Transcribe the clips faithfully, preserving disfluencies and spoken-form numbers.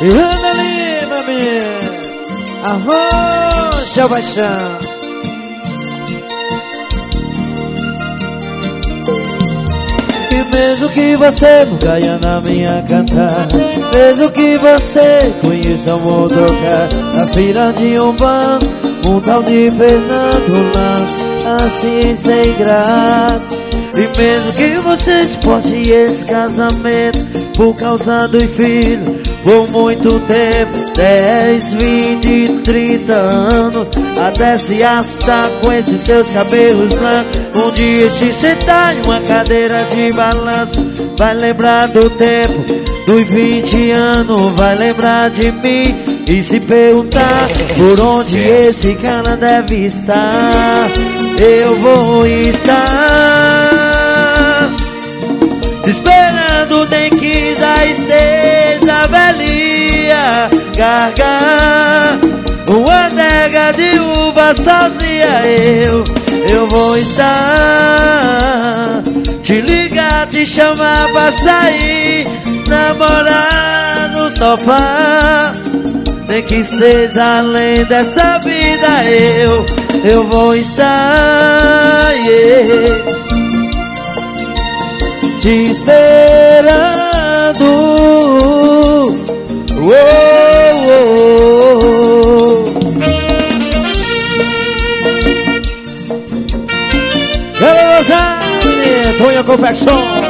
Ana Lima, minha Arrocha Paixão. E mesmo que você não caia na minha cantada, mesmo que você conheça o motocar na fila de um banco, um tal de Fernando Lance, assim sem graça. E mesmo que você exporte esse casamento por causa do filho, por muito tempo, dez, vinte, trinta anos, até se assustar com esses seus cabelos brancos. Um dia se sentar em uma cadeira de balanço, vai lembrar do tempo dos vinte anos, vai lembrar de mim e se perguntar por onde esse cara deve estar. Eu vou estar esperando, nem que já esteja velhinha, gargar uma adega de uva sozinha. Eu, eu vou estar, te ligar, te chamar pra sair, namorar no sofá, nem que seja além dessa vida. Eu, eu vou estar, yeah, te esperando. Oh, oh, oh. Galera, Rosane, Tonha Confecções.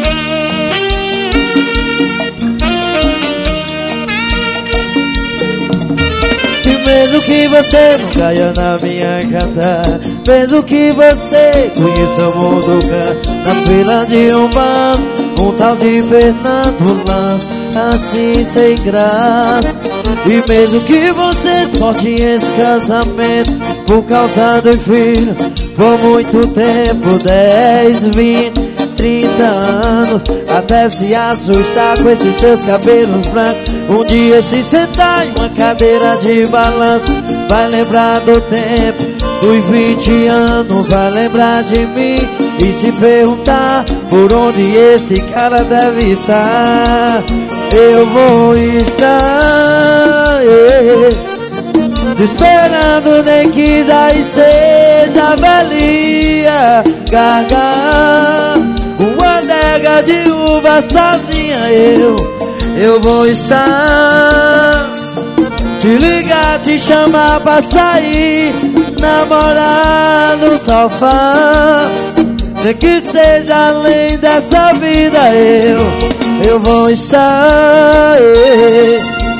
Mesmo que você não caia na minha cantada, mesmo que você conheça o mundo na fila de um banco, um tal de Fernando Lance, assim sem graça. E mesmo que você exporte esse casamento por causa do filho, por muito tempo, dez, vinte, trinta anos, até se assustar com esses seus cabelos brancos. Um dia se sentar em uma cadeira de balanço, vai lembrar do tempo dos vinte anos, vai lembrar de mim e se perguntar por onde esse cara deve estar. Eu vou estar, yeah, te esperando, nem que já esteja velhinha, gargar uma adega de uva sozinha. Eu, eu vou estar, te ligar, te chamar pra sair, namorar no sofá, nem que seja além dessa vida. Eu, eu vou estar, yeah,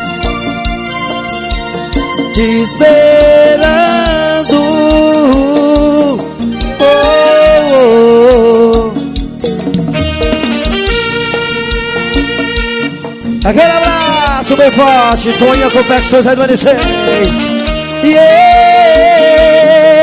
te esperando. Oh, oh, oh. Aquele abraço bem forte, Tonha Confecções aí do N seis. Yeah.